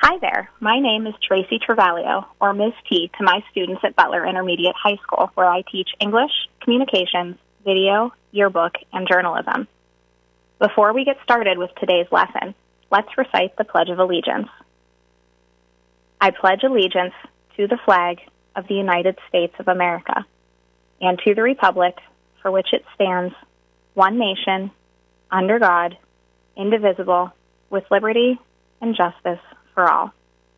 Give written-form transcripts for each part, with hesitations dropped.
Hi there. My name is Tracy Travaglio, or Ms. T, to my students at Butler Intermediate High School, where I teach English, communications, video, yearbook, and journalism. Before we get started with today's lesson, let's recite the Pledge of Allegiance. I pledge allegiance to the flag of the United States of America and to the republic for which it stands, one nation, under God, indivisible, with liberty and justice for all.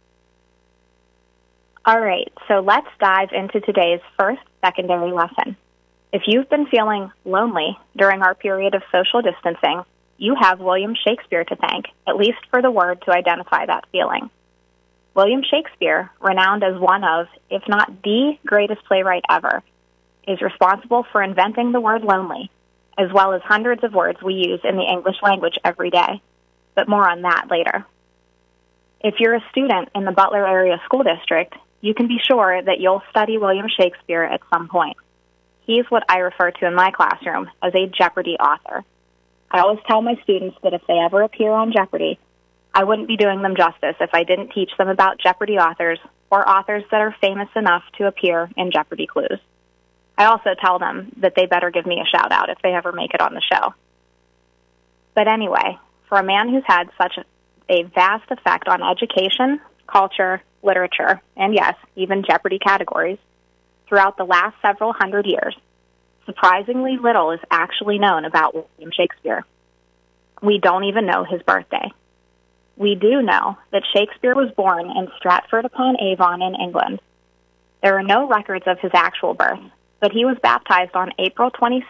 All right, so let's dive into today's first secondary lesson. If you've been feeling lonely during our period of social distancing, you have William Shakespeare to thank, at least for the word to identify that feeling. William Shakespeare, renowned as one of, if not the greatest playwright ever, is responsible for inventing the word lonely, as well as hundreds of words we use in the English language every day. But more on that later. If you're a student in the Butler Area School District, you can be sure that you'll study William Shakespeare at some point. He's what I refer to in my classroom as a Jeopardy author. I always tell my students that if they ever appear on Jeopardy, I wouldn't be doing them justice if I didn't teach them about Jeopardy authors or authors that are famous enough to appear in Jeopardy clues. I also tell them that they better give me a shout-out if they ever make it on the show. But anyway, for a man who's had such a vast effect on education, culture, literature, and yes, even Jeopardy categories throughout the last several hundred years, surprisingly little is actually known about William Shakespeare. We don't even know his birthday. We do know that Shakespeare was born in Stratford-upon-Avon in England. There are no records of his actual birth, but he was baptized on April 26,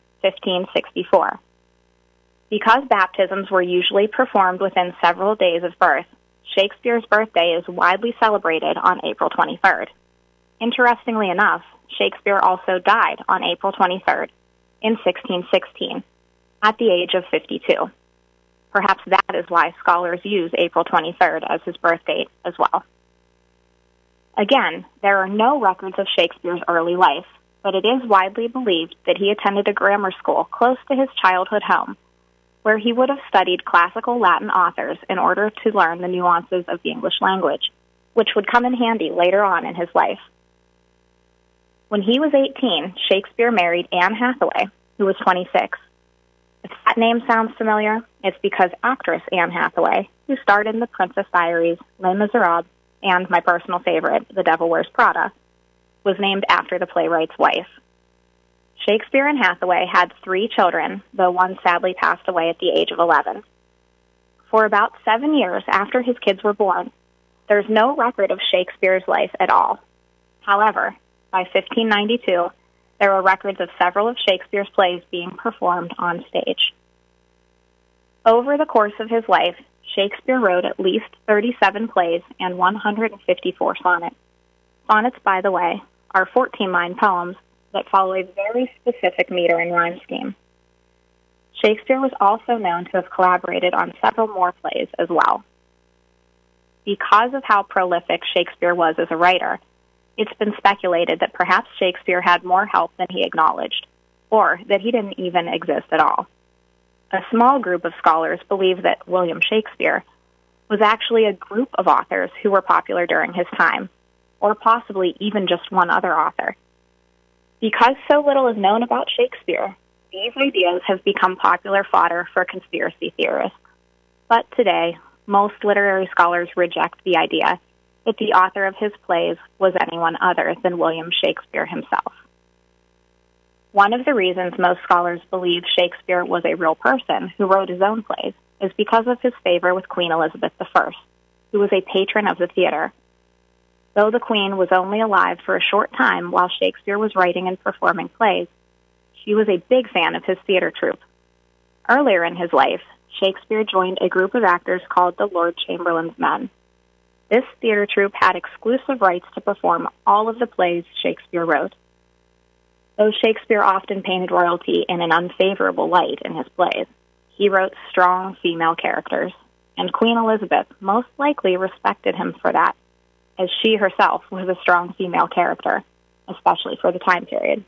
1564. Because baptisms were usually performed within several days of birth, Shakespeare's birthday is widely celebrated on April 23rd. Interestingly enough, Shakespeare also died on April 23rd in 1616, at the age of 52. Perhaps that is why scholars use April 23rd as his birth date as well. Again, there are no records of Shakespeare's early life, but it is widely believed that he attended a grammar school close to his childhood home, where he would have studied classical Latin authors in order to learn the nuances of the English language, which would come in handy later on in his life. When he was 18, Shakespeare married Anne Hathaway, who was 26. If that name sounds familiar, it's because actress Anne Hathaway, who starred in The Princess Diaries, Les Miserables, and my personal favorite, The Devil Wears Prada, was named after the playwright's wife. Shakespeare and Hathaway had 3 children, though one sadly passed away at the age of 11. For about 7 years after his kids were born, there's no record of Shakespeare's life at all. However, by 1592, there are records of several of Shakespeare's plays being performed on stage. Over the course of his life, Shakespeare wrote at least 37 plays and 154 sonnets. Sonnets, by the way, are 14-line poems that follow a very specific meter and rhyme scheme. Shakespeare was also known to have collaborated on several more plays as well. Because of how prolific Shakespeare was as a writer, it's been speculated that perhaps Shakespeare had more help than he acknowledged, or that he didn't even exist at all. A small group of scholars believe that William Shakespeare was actually a group of authors who were popular during his time, or possibly even just one other author. Because so little is known about Shakespeare, these ideas have become popular fodder for conspiracy theorists. But today, most literary scholars reject the idea that the author of his plays was anyone other than William Shakespeare himself. One of the reasons most scholars believe Shakespeare was a real person who wrote his own plays is because of his favor with Queen Elizabeth I, who was a patron of the theater. Though the Queen was only alive for a short time while Shakespeare was writing and performing plays, she was a big fan of his theater troupe. Earlier in his life, Shakespeare joined a group of actors called the Lord Chamberlain's Men. This theater troupe had exclusive rights to perform all of the plays Shakespeare wrote. Though Shakespeare often painted royalty in an unfavorable light in his plays, he wrote strong female characters, and Queen Elizabeth most likely respected him for that, as she herself was a strong female character, especially for the time period.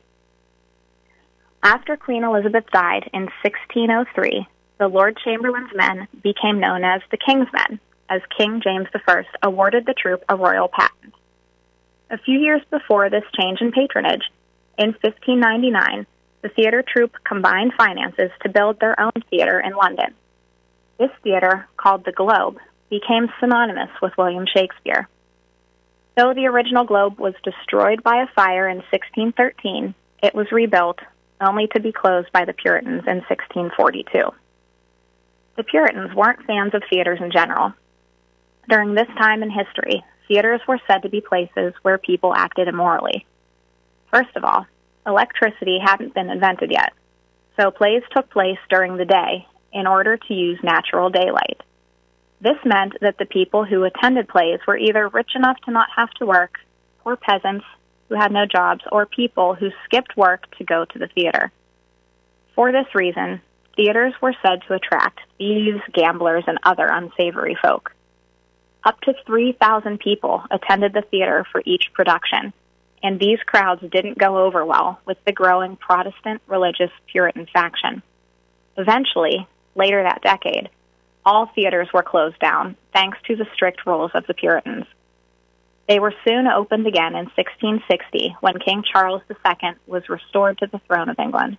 After Queen Elizabeth died in 1603, the Lord Chamberlain's Men became known as the King's Men, as King James I awarded the troupe a royal patent. A few years before this change in patronage, in 1599, the theater troupe combined finances to build their own theater in London. This theater, called the Globe, became synonymous with William Shakespeare. Though the original Globe was destroyed by a fire in 1613, it was rebuilt, only to be closed by the Puritans in 1642. The Puritans weren't fans of theaters in general. During this time in history, theaters were said to be places where people acted immorally. First of all, electricity hadn't been invented yet, so plays took place during the day in order to use natural daylight. This meant that the people who attended plays were either rich enough to not have to work, poor peasants who had no jobs, or people who skipped work to go to the theater. For this reason, theaters were said to attract thieves, gamblers, and other unsavory folk. Up to 3,000 people attended the theater for each production, and these crowds didn't go over well with the growing Protestant religious Puritan faction. Eventually, later that decade, all theaters were closed down thanks to the strict rules of the Puritans. They were soon opened again in 1660 when King Charles II was restored to the throne of England.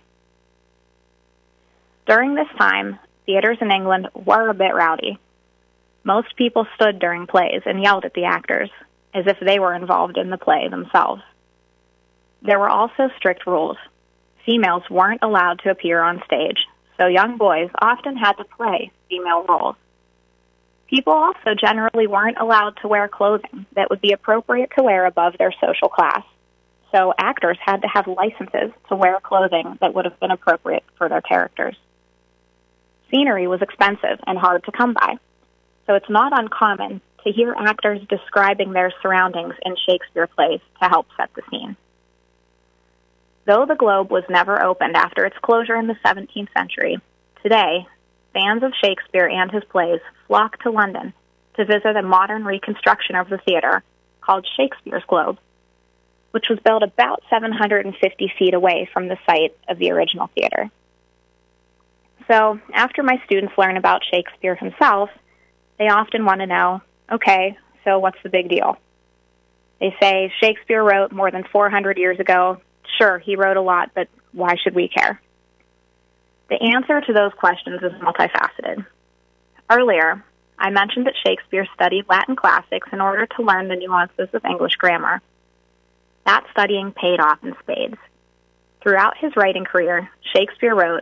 During this time, theaters in England were a bit rowdy. Most people stood during plays and yelled at the actors, as if they were involved in the play themselves. There were also strict rules. Females weren't allowed to appear on stage, so young boys often had to play female roles. People also generally weren't allowed to wear clothing that would be appropriate to wear above their social class, so actors had to have licenses to wear clothing that would have been appropriate for their characters. Scenery was expensive and hard to come by, so it's not uncommon to hear actors describing their surroundings in Shakespeare plays to help set the scene. Though the Globe was never opened after its closure in the 17th century, today, fans of Shakespeare and his plays flock to London to visit a modern reconstruction of the theater called Shakespeare's Globe, which was built about 750 feet away from the site of the original theater. So, after my students learn about Shakespeare himself, they often want to know, okay, so what's the big deal? They say, Shakespeare wrote more than 400 years ago. Sure, he wrote a lot, but why should we care? The answer to those questions is multifaceted. Earlier, I mentioned that Shakespeare studied Latin classics in order to learn the nuances of English grammar. That studying paid off in spades. Throughout his writing career, Shakespeare wrote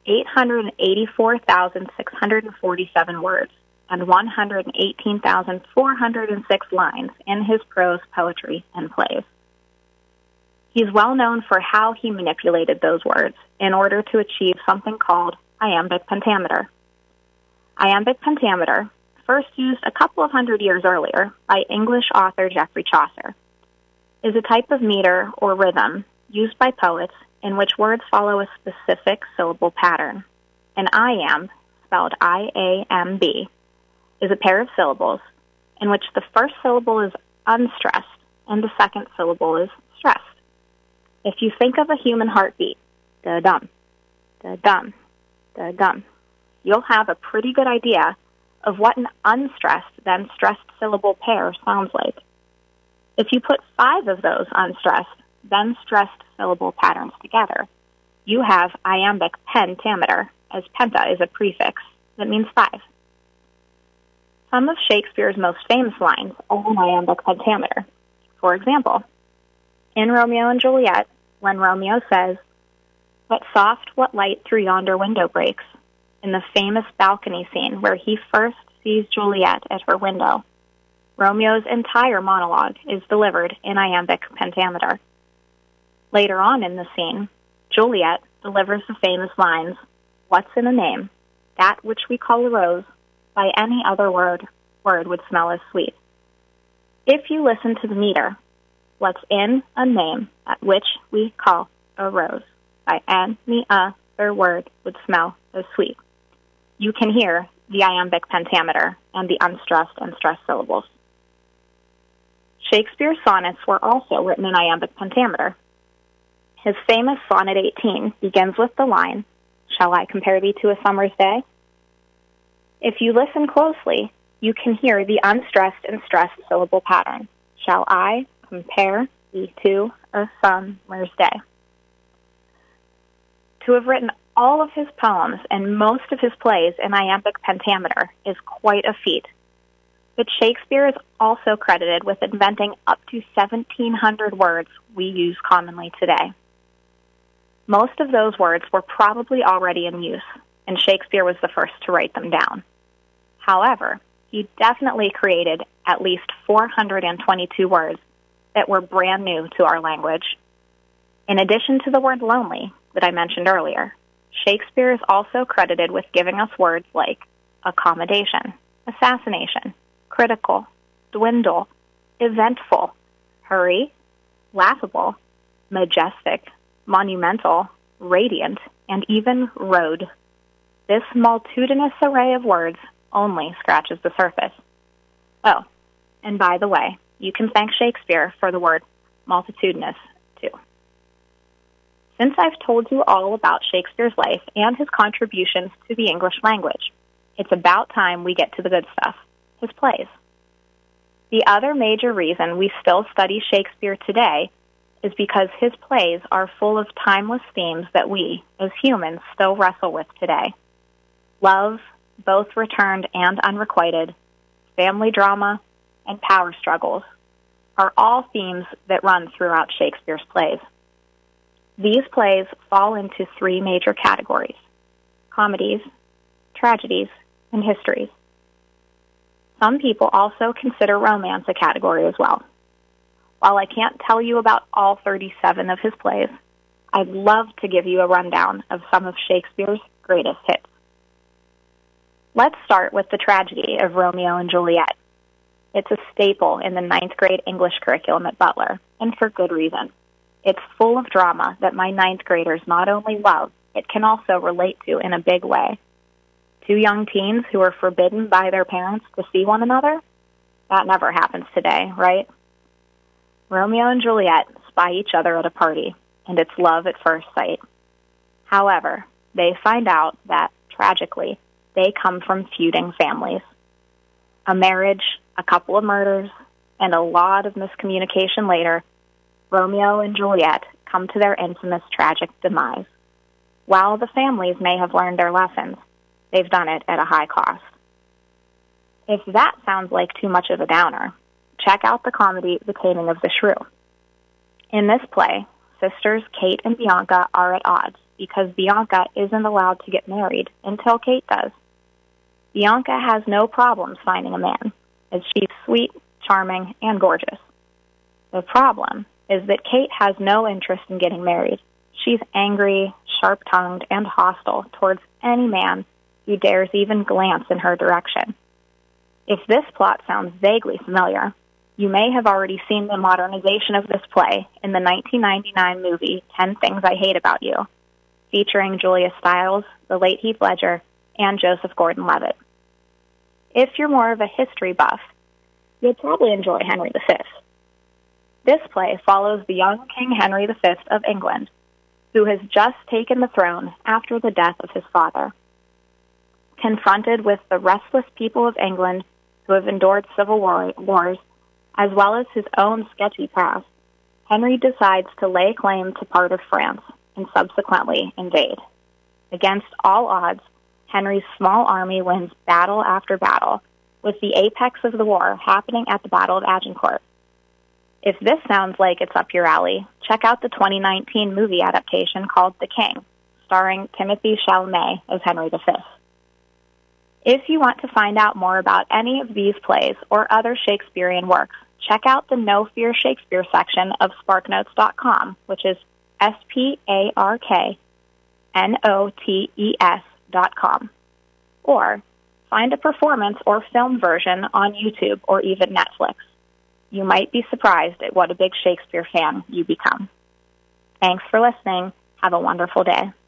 884,647 words and 118,406 lines in his prose poetry and plays. He's well known for how he manipulated those words in order to achieve something called iambic pentameter. Iambic pentameter, first used a couple of hundred years earlier by English author Geoffrey Chaucer, is a type of meter or rhythm used by poets in which words follow a specific syllable pattern. An iamb, spelled I-A-M-B, is a pair of syllables in which the first syllable is unstressed and the second syllable is stressed. If you think of a human heartbeat, da-dum, da-dum, da-dum, you'll have a pretty good idea of what an unstressed then stressed syllable pair sounds like. If you put 5 of those unstressed then stressed syllable patterns together, you have iambic pentameter, as penta is a prefix that means 5. Some of Shakespeare's most famous lines are in iambic pentameter. For example, in Romeo and Juliet, when Romeo says, "What soft, what light through yonder window breaks," in the famous balcony scene where he first sees Juliet at her window, Romeo's entire monologue is delivered in iambic pentameter. Later on in the scene, Juliet delivers the famous lines, "What's in a name? That which we call a rose, by any other word would smell as sweet." If you listen to the meter, what's in a name at which we call a rose, by any other word would smell as sweet, you can hear the iambic pentameter and the unstressed and stressed syllables. Shakespeare's sonnets were also written in iambic pentameter. His famous Sonnet 18 begins with the line, "Shall I compare thee to a summer's day?" If you listen closely, you can hear the unstressed and stressed syllable pattern. Shall I compare thee to a summer's day? To have written all of his poems and most of his plays in iambic pentameter is quite a feat. But Shakespeare is also credited with inventing up to 1,700 words we use commonly today. Most of those words were probably already in use, and Shakespeare was the first to write them down. However, he definitely created at least 422 words that were brand new to our language. In addition to the word lonely that I mentioned earlier, Shakespeare is also credited with giving us words like accommodation, assassination, critical, dwindle, eventful, hurry, laughable, majestic, monumental, radiant, and even road. This multitudinous array of words only scratches the surface. Oh, and by the way, you can thank Shakespeare for the word multitudinous, too. Since I've told you all about Shakespeare's life and his contributions to the English language, it's about time we get to the good stuff, his plays. The other major reason we still study Shakespeare today is because his plays are full of timeless themes that we, as humans, still wrestle with today. Love, both returned and unrequited, family drama, and power struggles are all themes that run throughout Shakespeare's plays. These plays fall into three major categories: comedies, tragedies, and histories. Some people also consider romance a category as well. While I can't tell you about all 37 of his plays, I'd love to give you a rundown of some of Shakespeare's greatest hits. Let's start with the tragedy of Romeo and Juliet. It's a staple in the 9th grade English curriculum at Butler, and for good reason. It's full of drama that my 9th graders not only love, it can also relate to in a big way. Two young teens who are forbidden by their parents to see one another? That never happens today, right? Romeo and Juliet spy each other at a party, and it's love at first sight. However, they find out that, tragically, they come from feuding families. A marriage, a couple of murders, and a lot of miscommunication later, Romeo and Juliet come to their infamous tragic demise. While the families may have learned their lessons, they've done it at a high cost. If that sounds like too much of a downer, check out the comedy The Taming of the Shrew. In this play, sisters Kate and Bianca are at odds because Bianca isn't allowed to get married until Kate does. Bianca has no problems finding a man, as she's sweet, charming, and gorgeous. The problem is that Kate has no interest in getting married. She's angry, sharp-tongued, and hostile towards any man who dares even glance in her direction. If this plot sounds vaguely familiar, you may have already seen the modernization of this play in the 1999 movie 10 Things I Hate About You, featuring Julia Stiles, the late Heath Ledger, and Joseph Gordon-Levitt. If you're more of a history buff, you'll probably enjoy Henry V. This play follows the young King Henry V of England, who has just taken the throne after the death of his father. Confronted with the restless people of England who have endured civil wars, as well as his own sketchy past, Henry decides to lay claim to part of France and subsequently invade. Against all odds, Henry's small army wins battle after battle, with the apex of the war happening at the Battle of Agincourt. If this sounds like it's up your alley, check out the 2019 movie adaptation called The King, starring Timothée Chalamet as Henry V. If you want to find out more about any of these plays or other Shakespearean works, check out the No Fear Shakespeare section of SparkNotes.com, which is SparkNotes.com. Or find a performance or film version on YouTube or even Netflix. You might be surprised at what a big Shakespeare fan you become. Thanks for listening. Have a wonderful day.